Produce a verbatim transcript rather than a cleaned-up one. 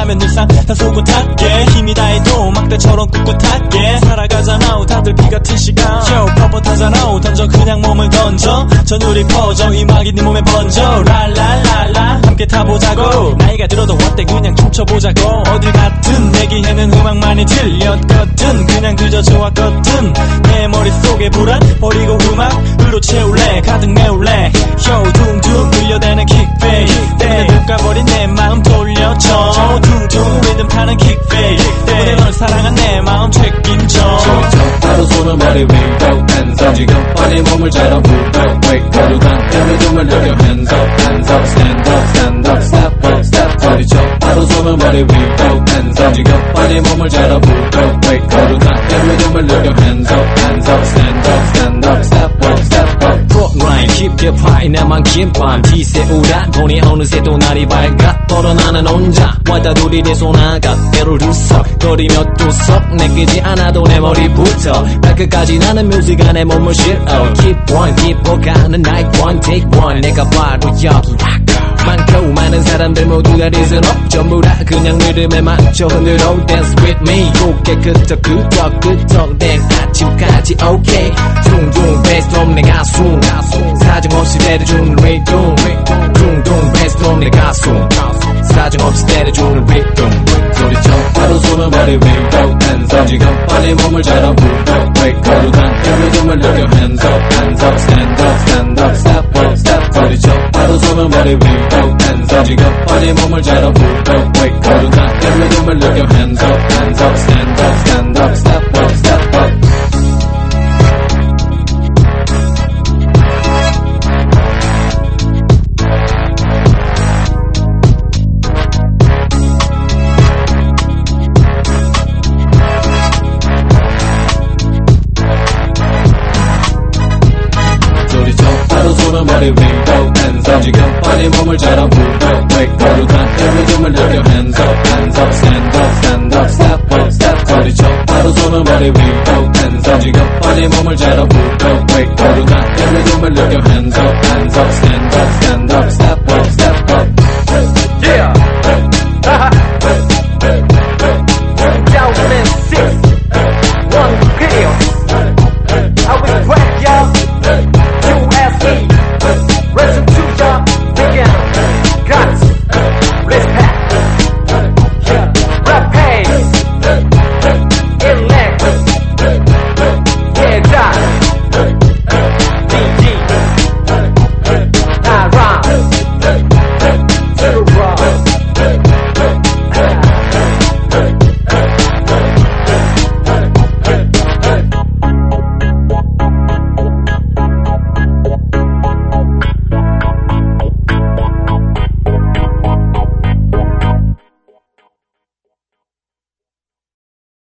하면 일상 다 소곤하게 힘이 다해도 막대처럼 꿋꿋하게 살아가잖아 다들 비같은 시간 Yo 뻣뻣하잖아 던져 그냥 몸을 던져 전율이 퍼져 음악이 네 몸에 번져 랄랄랄라 함께 타보자고 나이가 들어도 어때 그냥 춤춰보자고 어딜 갔든 내기에는 음악만이 들렸거든 그냥 그저 좋았거든 내 머릿속에 불안 버리고 음악으로 채울래 가득 메울래 Yo 둥둥 끌려대는 킥베이스 때문에 녹아버린 내 마음 돌려줘 둥둥 리듬 타는 킥베이스 때문에 널 사랑한 내 마음 책임져 바로 손을 머리 위로 hands up 지금 빨리 몸을 잘하고 wake 거룩한 내 리듬을 느껴 hands up hands up stand up stand up step up step up 소리쳐 바로 손을 머리 위로 hands up 지금 빨리 몸을 잘하고 wake 거룩한 내 리듬을 느껴 hands up hands up stand up stand up step up step up front line 깊게 파이 나만 긴밤 뒤세우다 보니 어느새 또 날이 밝아 뻗어나는 혼자 왔다 둘이 돼서 나가 때로 들썩거리며 뚜썩 내끼지 않아도 내 머리부터 발끝까지 나는 뮤직 안에 몸을 실어 Keep on keep on 가는 night one take one 내가 바로 여기 많고 많은 사람들 모두 다 reason up 전부 다 그냥 리듬에 맞춰 흔들어 dance with me 고개 끄덕 끄덕 끄덕댄 아침까지 okay 둥둥 베이스 드럼 내 가슴 사정없이 때려주는 리듬 둥둥 베이스 드럼 내 가슴 사정없이 때려주는 리듬 소리쳐 바로 손을 머리 위로 hands up 지금 빨리 몸을 잘하고 wake 거룩한 내 리듬을 느껴 hands up hands up stand up stand up step up step up 소리쳐 바로 손을 머리 위로 hands up 지금 빨리 몸을 잘하고 wake 거룩한 내 리듬을 느껴 hands up hands up stand up stand up step up step up 손을 머리 위로 hands up 지금 빨리 몸을 잘하고 wake 거룩한 내 리듬을 느껴 hands up hands up stand up stand up step up step up 소리쳐 바로 손을 머리 위로 hands up 지금 빨리 몸을 잘하고 wake 거룩한 내 리듬을 느껴 hands up hands up stand up stand up step up step up Yeah. Yo, man.